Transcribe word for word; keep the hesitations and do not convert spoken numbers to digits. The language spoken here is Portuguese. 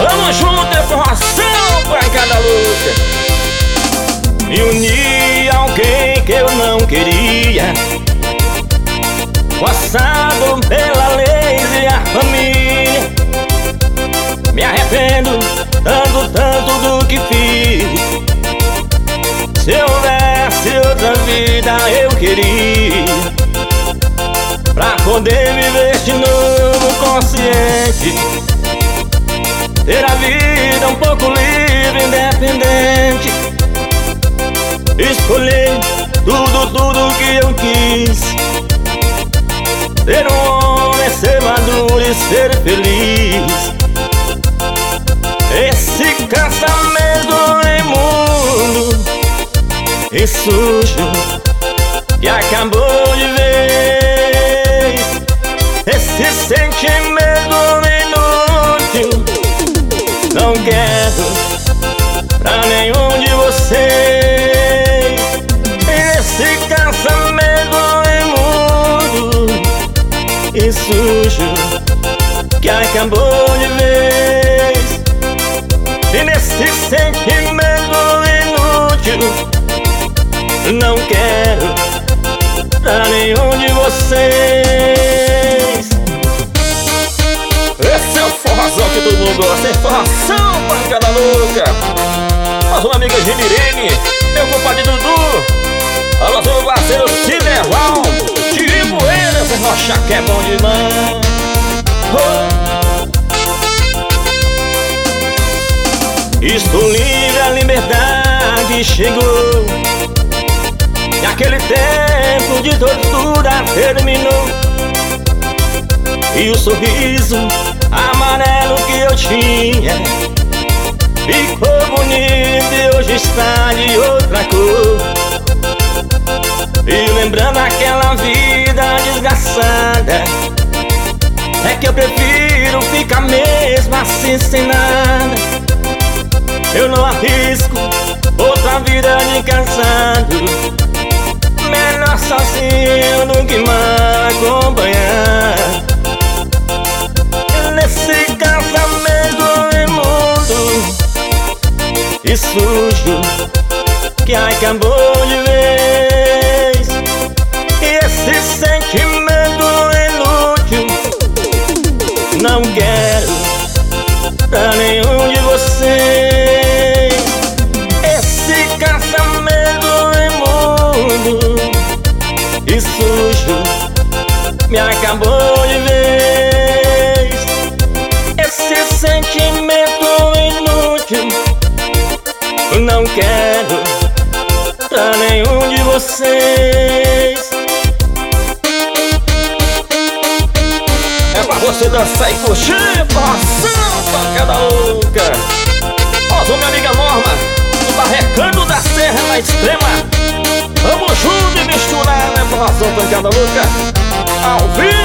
Vamos junto, é forração, pancada louca. Me uni a alguém que eu não queria, forçado pela lei e a família. Me arrependo tanto, tanto do que fiz. Se houvesse outra vida eu queria, pra poder viver de novo consciente, ter a vida um pouco livre, independente. Escolher tudo, tudo que eu quis, ser um homem, ser maduro e ser feliz. Esse casamento imundo e sujo que acabou de vez, esse sentimento inútil não quero pra nenhum de vocês. Esse casamento imundo e sujo que acabou de vez, e nesse sentimento inútil não quero pra nenhum de vocês. Esse é o forrozão que todo mundo gosta, é forração, pancada louca. Mas uma amiga Genirene, meu compadre Dudu, alô, seu parceiro Cineval, Tiri Poeira, esse rocha que é bom demais. Oh. Estou livre, a liberdade chegou, e aquele tempo de tortura terminou, e o sorriso amarelo que eu tinha ficou bonito e hoje está de outra cor. E lembrando aquela vida desgraçada, é que eu prefiro ficar mesmo assim sem nada. Eu não arrisco outra vida de casado, melhor sozinho do que mal acompanhar. Nesse casamento imundo e sujo que acabou de vez, e esse sentimento inútil não quero pra nenhum de vocês. Esse casamento imundo e sujo me acabou de vez, esse sentimento inútil não quero pra nenhum de vocês. É pra você dançar e curtir, forração, pancada louca. Ó, minha amiga Norma, do Barrecando da Serra na Extrema. Vamos junto e misturar, né, forração, pancada louca, ao vivo.